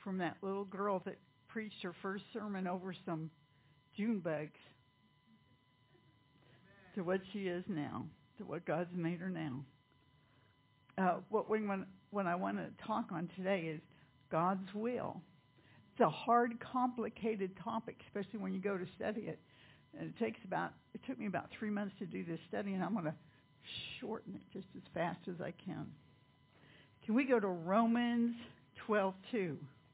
from that little girl that preached her first sermon over some June bugs to what she is now, to what God's made her now. What I want to talk on today is God's will. It's a hard, complicated topic, especially when you go to study it. And it took me about 3 months to do this study, and I'm going to shorten it just as fast as I can. Can we go to Romans 12:2?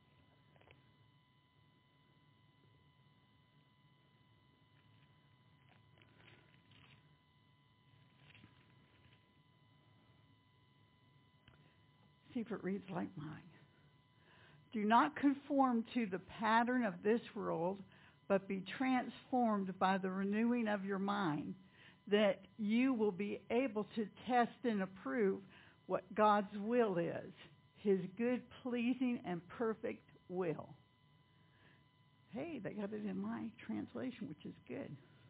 See if it reads like mine. Do not conform to the pattern of this world, but be transformed by the renewing of your mind, that you will be able to test and approve what God's will is, his good, pleasing, and perfect will. Hey, they got it in my translation, which is good.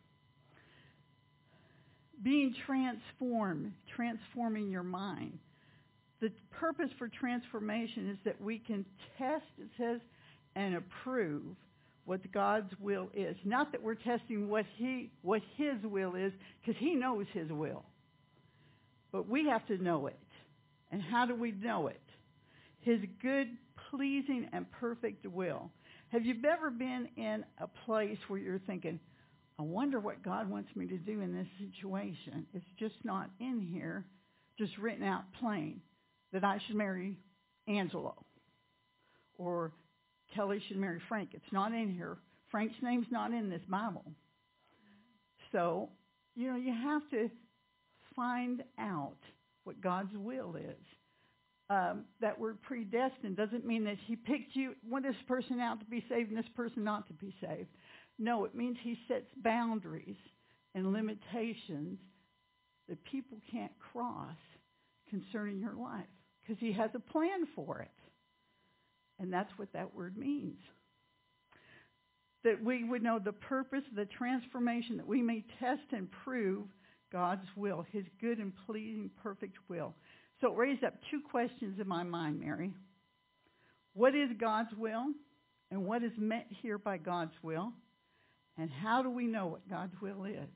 Being transformed, transforming your mind. The purpose for transformation is that we can test, it says, and approve what God's will is. Not that we're testing what his will is, because he knows his will. But we have to know it. And how do we know it? His good, pleasing, and perfect will. Have you ever been in a place where you're thinking, I wonder what God wants me to do in this situation? It's just not in here, just written out plain, that I should marry Angelo. Or Kelly should marry Frank. It's not in here. Frank's name's not in this Bible. So, you have to find out what God's will is. That word predestined doesn't mean that he picked this person out to be saved and this person not to be saved. No, it means he sets boundaries and limitations that people can't cross concerning your life, because he has a plan for it. And that's what that word means. That we would know the purpose of the transformation, that we may test and prove God's will, his good and pleasing, perfect will. So it raised up two questions in my mind, Mary. What is God's will? And what is meant here by God's will? And how do we know what God's will is?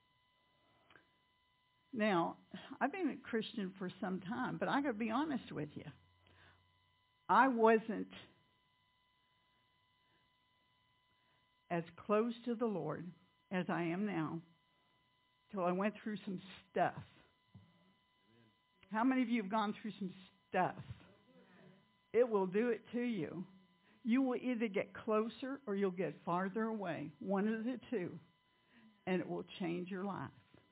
Now, I've been a Christian for some time, but I got to be honest with you. I wasn't as close to the Lord as I am now till I went through some stuff. How many of you have gone through some stuff? It will do it to you. You will either get closer or you'll get farther away. One of the two. And it will change your life.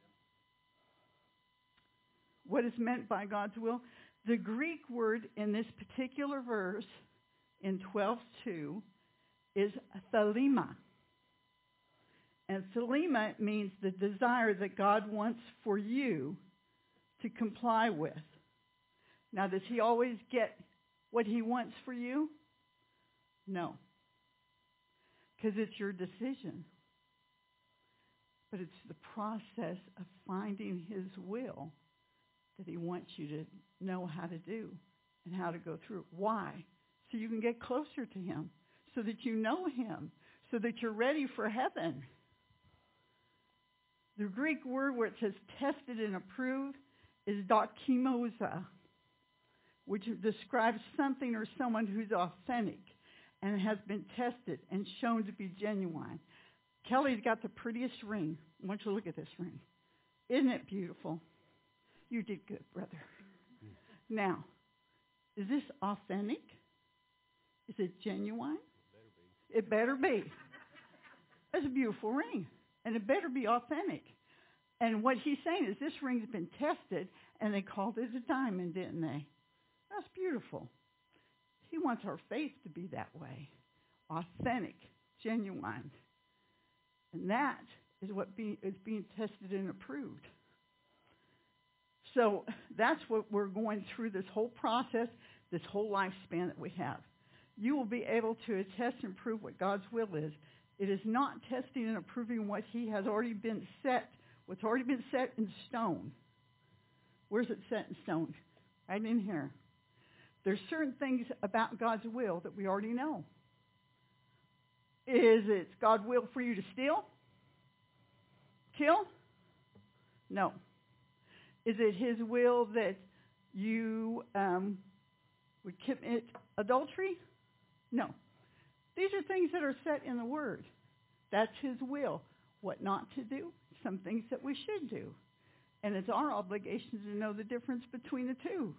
What is meant by God's will? The Greek word in this particular verse in 12:2 is thelema. And thelema means the desire that God wants for you to comply with. Now, does he always get what he wants for you? No. Because it's your decision. But it's the process of finding his will that he wants you to know how to do and how to go through. Why? So you can get closer to him, so that you know him, so that you're ready for heaven. The Greek word where it says tested and approved is dokimosa, which describes something or someone who's authentic and has been tested and shown to be genuine. Kelly's got the prettiest ring. I want you to look at this ring. Isn't it beautiful? You did good, brother. Now, is this authentic? Is it genuine? It better be. That's a beautiful ring. And it better be authentic. And what he's saying is this ring's been tested, and they called it a diamond, didn't they? That's beautiful. He wants our faith to be that way. Authentic, genuine. And that is what is being tested and approved. So that's what we're going through, this whole process, this whole lifespan that we have. You will be able to attest and prove what God's will is. It is not testing and approving what he has already been set, what's already been set in stone. Where's it set in stone? Right in here. There's certain things about God's will that we already know. Is it God's will for you to steal? Kill? No. Is it his will that you would commit adultery? No. These are things that are set in the Word. That's his will. What not to do, some things that we should do. And it's our obligation to know the difference between the two.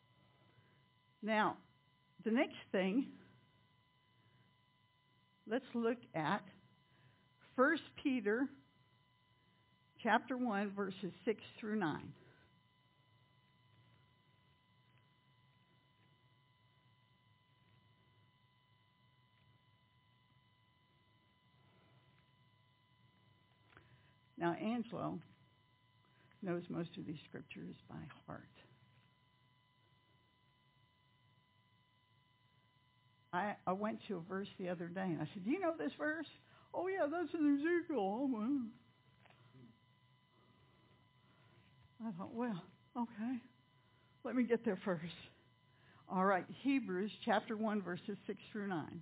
Now, the next thing, let's look at 1 Peter chapter 1, verses 6 through 9. Now, Angelo knows most of these scriptures by heart. I went to a verse the other day, and I said, do you know this verse? Oh, yeah, that's in Ezekiel. Oh, well. I thought, well, okay. Let me get there first. All right, Hebrews chapter 1, verses 6 through 9.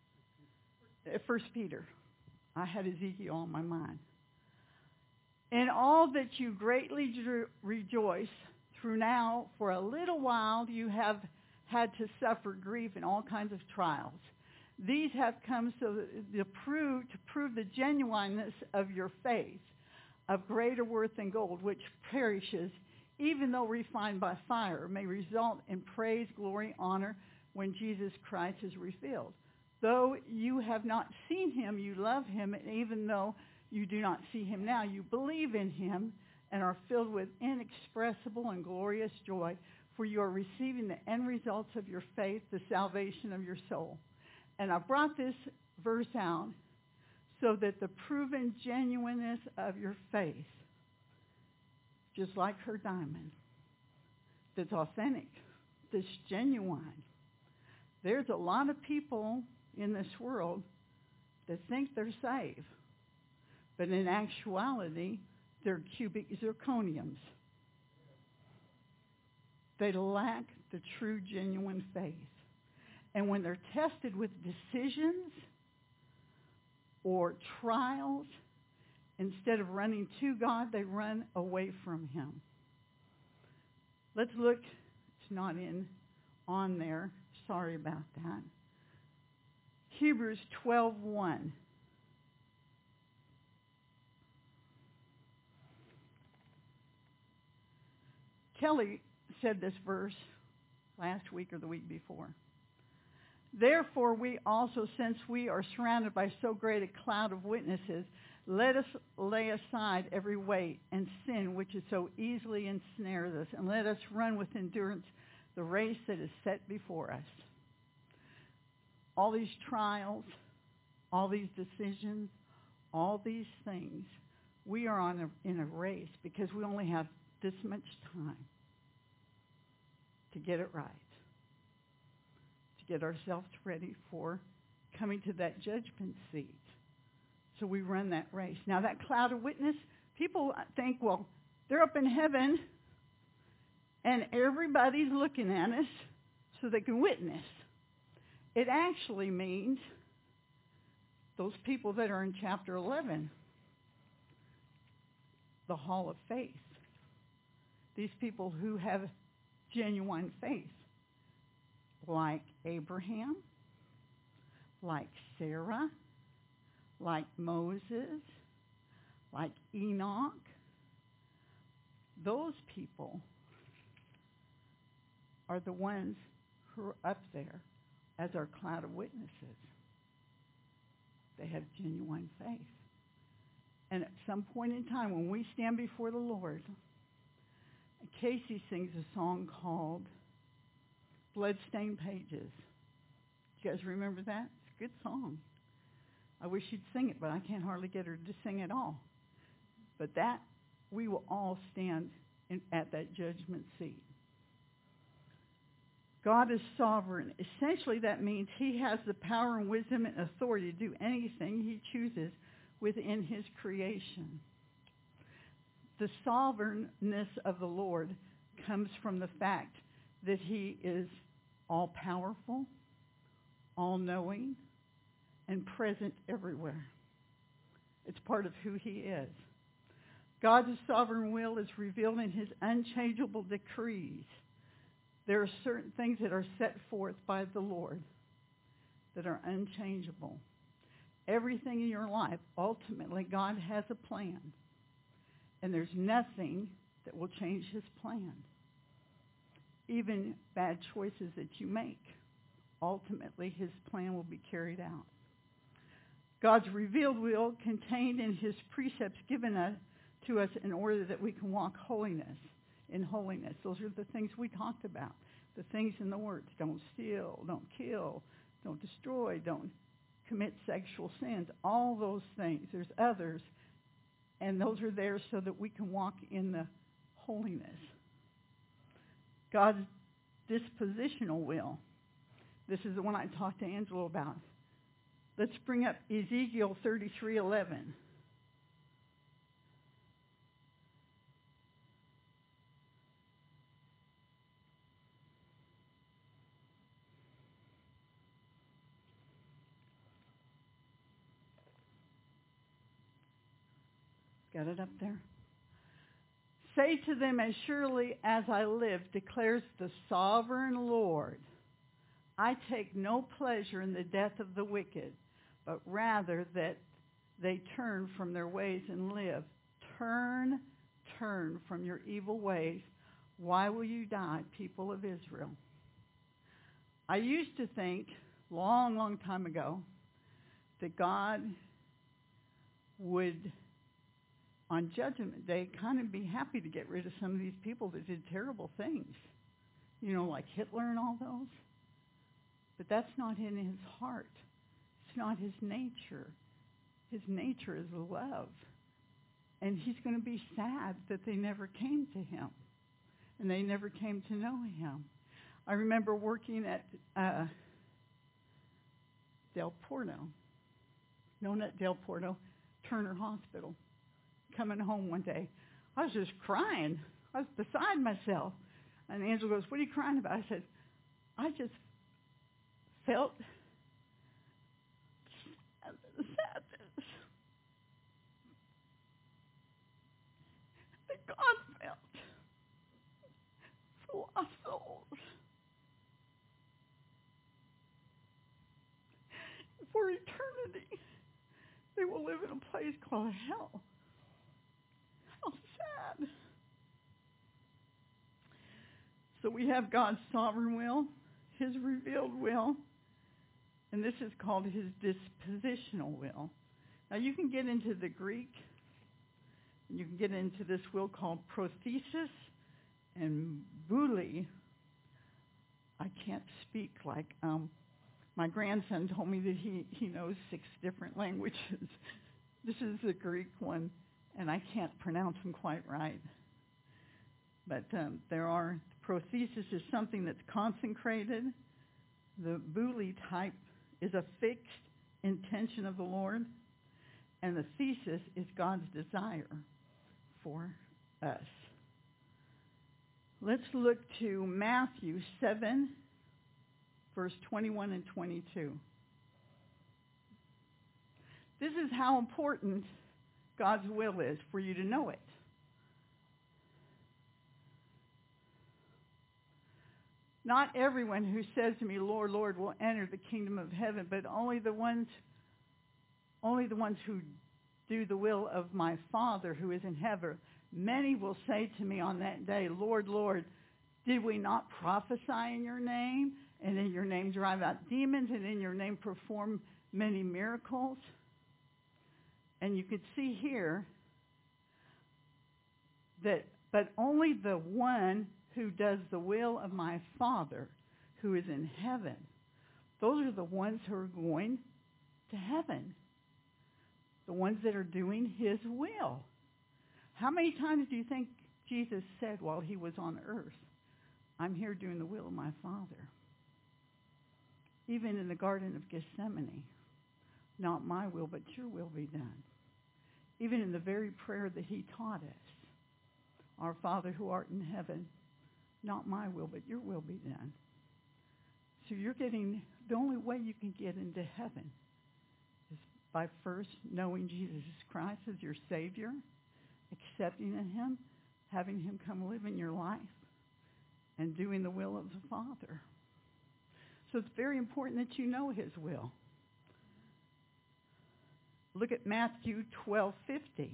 1 Peter. I had Ezekiel on my mind. In all that you greatly rejoice, through now for a little while you have had to suffer grief in all kinds of trials. These have come so that to prove the genuineness of your faith, of greater worth than gold, which perishes, even though refined by fire, may result in praise, glory, honor when Jesus Christ is revealed. Though you have not seen him, you love him, and even though you do not see him now, you believe in him and are filled with inexpressible and glorious joy, for you are receiving the end results of your faith, the salvation of your soul. And I brought this verse out so that the proven genuineness of your faith, just like her diamond, that's authentic, that's genuine. There's a lot of people in this world that think they're saved, but in actuality, they're cubic zirconiums. They lack the true, genuine faith. And when they're tested with decisions or trials, instead of running to God, they run away from him. Let's look. It's not on there. Sorry about that. Hebrews 12:1. Kelly said this verse last week or the week before. Therefore, we also, since we are surrounded by so great a cloud of witnesses, let us lay aside every weight and sin which is so easily ensnares us, and let us run with endurance the race that is set before us. All these trials, all these decisions, all these things, we are in a race because we only have this much time to get it right, to get ourselves ready for coming to that judgment seat. So we run that race. Now that cloud of witness, people think, well, they're up in heaven and everybody's looking at us so they can witness. It actually means those people that are in chapter 11, the hall of faith. These people who have genuine faith, like Abraham, like Sarah, like Moses, like Enoch. Those people are the ones who are up there as our cloud of witnesses. They have genuine faith. And at some point in time, when we stand before the Lord, Casey sings a song called Bloodstained Pages. You guys remember that? It's a good song. I wish she'd sing it, but I can't hardly get her to sing at all. But that, we will all stand at that judgment seat. God is sovereign. Essentially, that means he has the power and wisdom and authority to do anything he chooses within his creation. The sovereignness of the Lord comes from the fact that he is all-powerful, all-knowing, and present everywhere. It's part of who he is. God's sovereign will is revealed in his unchangeable decrees. There are certain things that are set forth by the Lord that are unchangeable. Everything in your life, ultimately, God has a plan. And there's nothing that will change his plan. Even bad choices that you make, ultimately, his plan will be carried out. God's revealed will contained in his precepts given to us in order that we can walk in holiness. Those are the things we talked about. The things in the words. Don't steal, don't kill, don't destroy, don't commit sexual sins. All those things. There's others. And those are there so that we can walk in the holiness. God's dispositional will. This is the one I talked to Angela about. Let's bring up Ezekiel 33:11. Got it up there? Say to them, as surely as I live, declares the sovereign Lord, I take no pleasure in the death of the wicked, but rather that they turn from their ways and live. Turn from your evil ways. Why will you die, people of Israel? I used to think, long time ago, that God would, on Judgment Day, kind of be happy to get rid of some of these people that did terrible things. You know, like Hitler and all those. But that's not in his heart. It's not his nature. His nature is love. And he's going to be sad that they never came to him. And they never came to know him. I remember working at Del Porto. No, not Del Porto. Turner Hospital. Coming home one day. I was just crying. I was beside myself. And Angela goes, what are you crying about? I said, I just felt sadness that God felt for lost souls. For eternity, they will live in a place called hell. How sad. So we have God's sovereign will, his revealed will, and this is called his dispositional will. Now you can get into the Greek, and you can get into this will called prothesis and bouli. I can't speak like my grandson told me that he knows 6 different languages. This is the Greek one, and I can't pronounce them quite right. But there are, prothesis is something that's consecrated. The bouli type is a fixed intention of the Lord. And the thesis is God's desire for us. Let's look to Matthew 7, verse 21 and 22. This is how important God's will is for you to know it. Not everyone who says to me, Lord, Lord, will enter the kingdom of heaven, but only the ones who do the will of my Father who is in heaven. Many will say to me on that day, Lord, Lord, did we not prophesy in your name, and in your name drive out demons, and in your name perform many miracles? And you could see here that, but only the one who does the will of my Father who is in heaven, those are the ones who are going to heaven. The ones that are doing his will. How many times do you think Jesus said while he was on earth, I'm here doing the will of my Father? Even in the Garden of Gethsemane, not my will, but your will be done. Even in the very prayer that he taught us, our Father who art in heaven, not my will, but your will be done. So the only way you can get into heaven is by first knowing Jesus Christ as your Savior, accepting Him, having Him come live in your life, and doing the will of the Father. So it's very important that you know His will. Look at Matthew 12:50.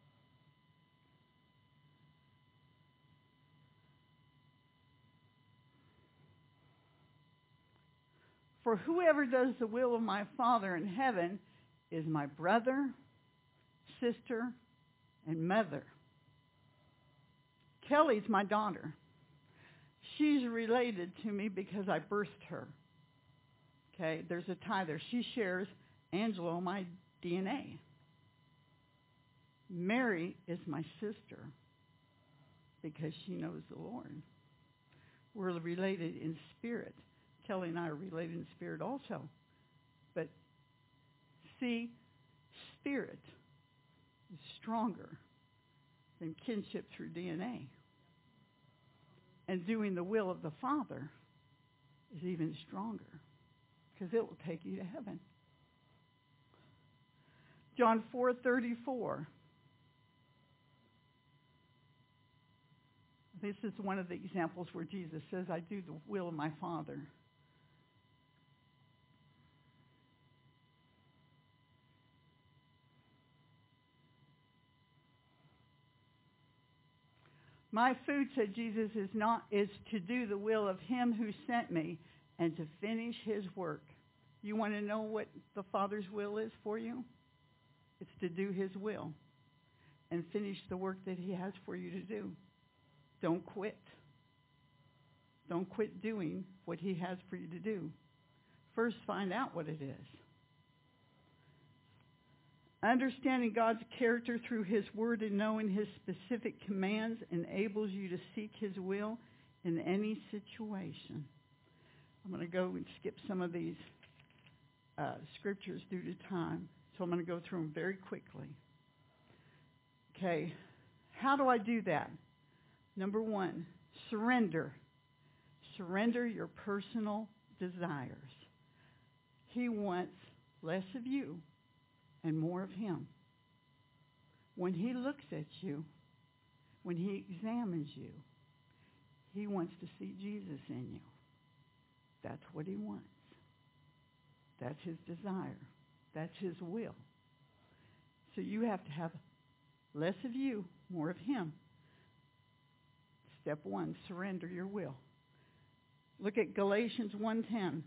For whoever does the will of my Father in heaven is my brother, sister, and mother. Kelly's my daughter. She's related to me because I birthed her. Okay, there's a tie there. She shares Angelo, my DNA. Mary is my sister because she knows the Lord. We're related in spirit. Kelly and I are related in spirit also. But see, spirit is stronger than kinship through DNA. And doing the will of the Father is even stronger because it will take you to heaven. John 4:34. This is one of the examples where Jesus says, I do the will of my Father. My food, said Jesus, is to do the will of Him who sent me and to finish His work. You want to know what the Father's will is for you? It's to do His will and finish the work that He has for you to do. Don't quit. Don't quit doing what He has for you to do. First, find out what it is. Understanding God's character through His Word and knowing His specific commands enables you to seek His will in any situation. I'm going to go and skip some of these scriptures due to time, so I'm going to go through them very quickly. Okay, how do I do that? Number one, surrender. Surrender your personal desires. He wants less of you and more of Him. When He looks at you, when He examines you, He wants to see Jesus in you. That's what He wants. That's His desire. That's His will. So you have to have less of you, more of Him. Step one, surrender your will. Look at Galatians 1:10.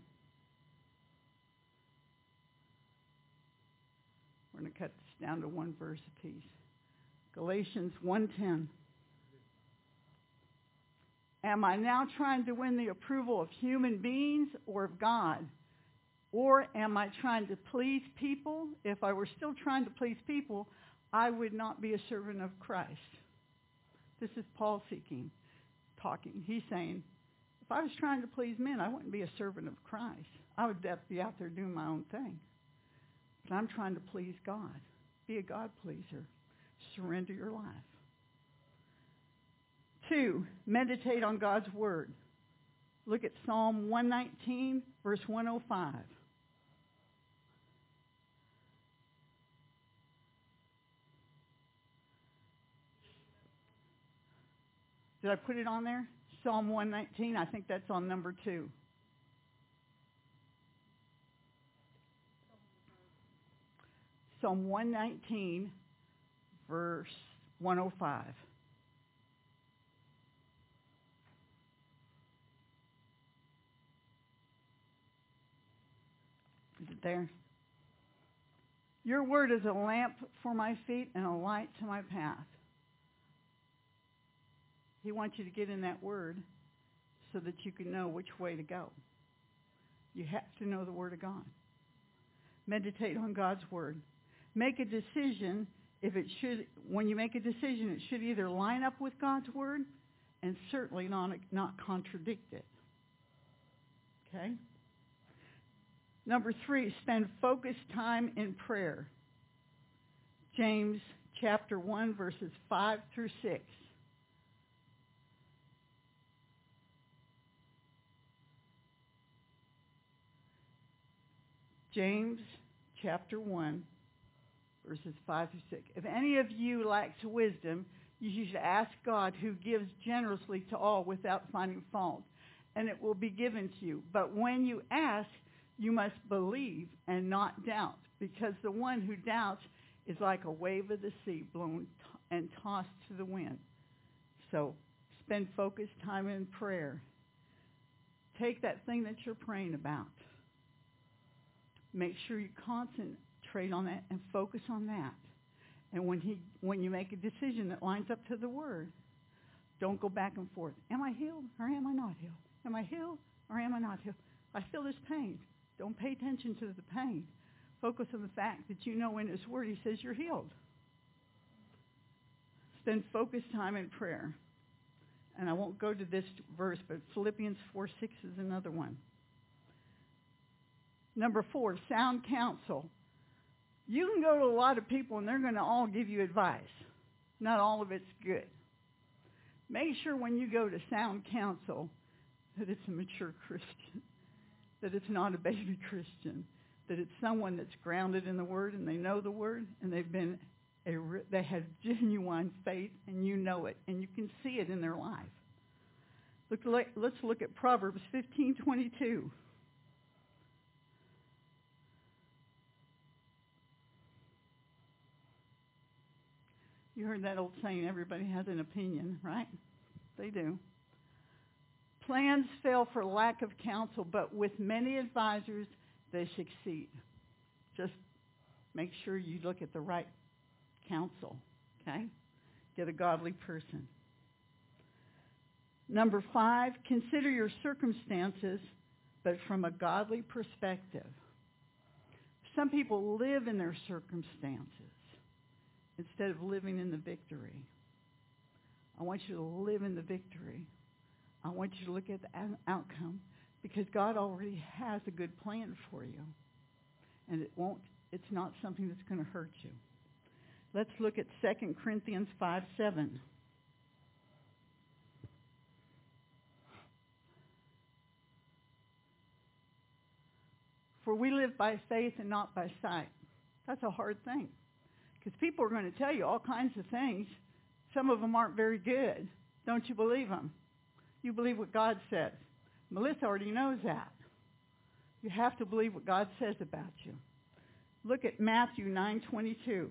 We're going to cut this down to one verse apiece. Galatians 1:10. Am I now trying to win the approval of human beings or of God? Or am I trying to please people? If I were still trying to please people, I would not be a servant of Christ. This is Paul talking. He's saying, if I was trying to please men, I wouldn't be a servant of Christ. I would be out there doing my own thing. But I'm trying to please God. Be a God pleaser. Surrender your life. 2, meditate on God's Word. Look at Psalm 119, verse 105. Did I put it on there? Psalm 119, I think that's on number 2. Psalm 119, verse 105. Is it there? Your word is a lamp for my feet and a light to my path. He wants you to get in that word so that you can know which way to go. You have to know the Word of God. Meditate on God's Word. Make a decision. When you make a decision, it should either line up with God's Word and certainly not contradict it. Okay? Number 3, spend focused time in prayer. James chapter 1, verses 5 through 6. James chapter 1, verses 5 through 6. If any of you lacks wisdom, you should ask God, who gives generously to all without finding fault, and it will be given to you. But when you ask, you must believe and not doubt, because the one who doubts is like a wave of the sea blown and tossed to the wind. So spend focused time in prayer. Take that thing that you're praying about. Make sure you concentrate on that and focus on that. And when you make a decision that lines up to the Word, don't go back and forth. Am I healed or am I not healed? Am I healed or am I not healed? I feel this pain. Don't pay attention to the pain. Focus on the fact that you know in His Word He says you're healed. Spend focused time in prayer. And I won't go to this verse, but Philippians 4:6 is another one. Number 4, sound counsel. You can go to a lot of people and they're going to all give you advice. Not all of it's good. Make sure when you go to sound counsel that it's a mature Christian, that it's not a baby Christian, that it's someone that's grounded in the Word and they know the Word and they have genuine faith and you know it and you can see it in their life. Let's look at Proverbs 15:22. You heard that old saying, everybody has an opinion, right? They do. Plans fail for lack of counsel, but with many advisors, they succeed. Just make sure you look at the right counsel, okay? Get a godly person. Number 5, consider your circumstances, but from a godly perspective. Some people live in their circumstances instead of living in the victory. I want you to live in the victory. I want you to look at the outcome because God already has a good plan for you. And it's not something that's going to hurt you. Let's look at 2 Corinthians 5:7. For we live by faith and not by sight. That's a hard thing. Because people are going to tell you all kinds of things. Some of them aren't very good. Don't you believe them? You believe what God says. Melissa already knows that. You have to believe what God says about you. Look at Matthew 9:22.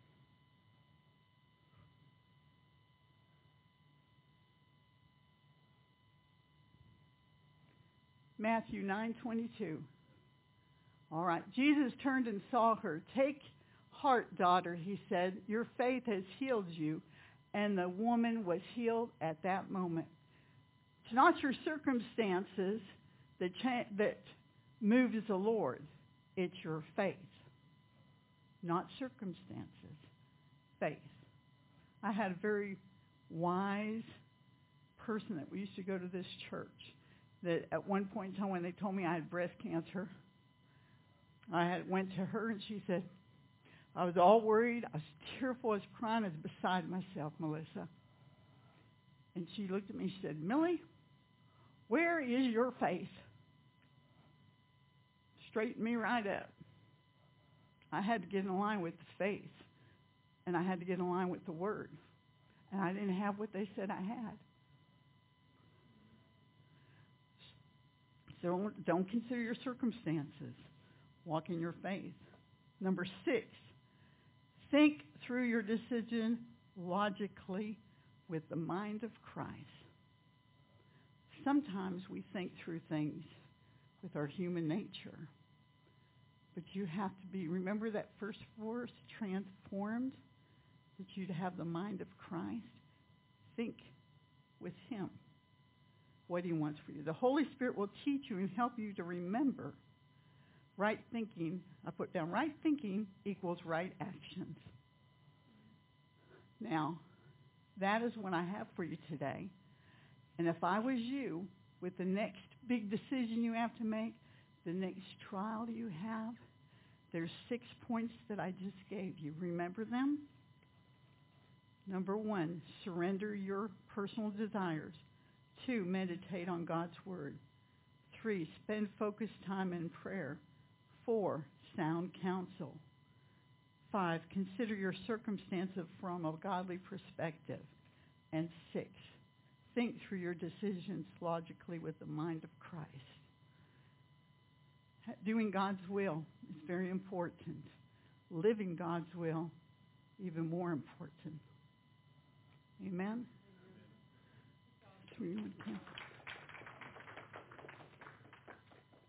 Matthew 9:22. All right. Jesus turned and saw her. Take heart, daughter, he said. Your faith has healed you. And the woman was healed at that moment. It's not your circumstances that moves the Lord. It's your faith. Not circumstances. Faith. I had a very wise person that we used to go to this church that at one point in time when they told me I had breast cancer, went to her and she said, I was all worried. I was tearful. I was crying. I was beside myself, Melissa. And she looked at me and she said, Millie, where is your faith? Straightened me right up. I had to get in line with the faith. And I had to get in line with the Word. And I didn't have what they said I had. So don't consider your circumstances. Walk in your faith. Number 6, think through your decision logically with the mind of Christ. Sometimes we think through things with our human nature. But you have to remember that first verse, transformed, that you'd have the mind of Christ. Think with Him what He wants for you. The Holy Spirit will teach you and help you to remember right thinking. I put down right thinking equals right actions. Now, that is what I have for you today. And if I was you, with the next big decision you have to make, the next trial you have, there's 6 points that I just gave you. Remember them? Number 1, surrender your personal desires. 2, meditate on God's Word. 3, spend focused time in prayer. 4, sound counsel. 5, consider your circumstances from a godly perspective. And 6, think through your decisions logically with the mind of Christ. Doing God's will is very important. Living God's will, even more important. Amen? Amen.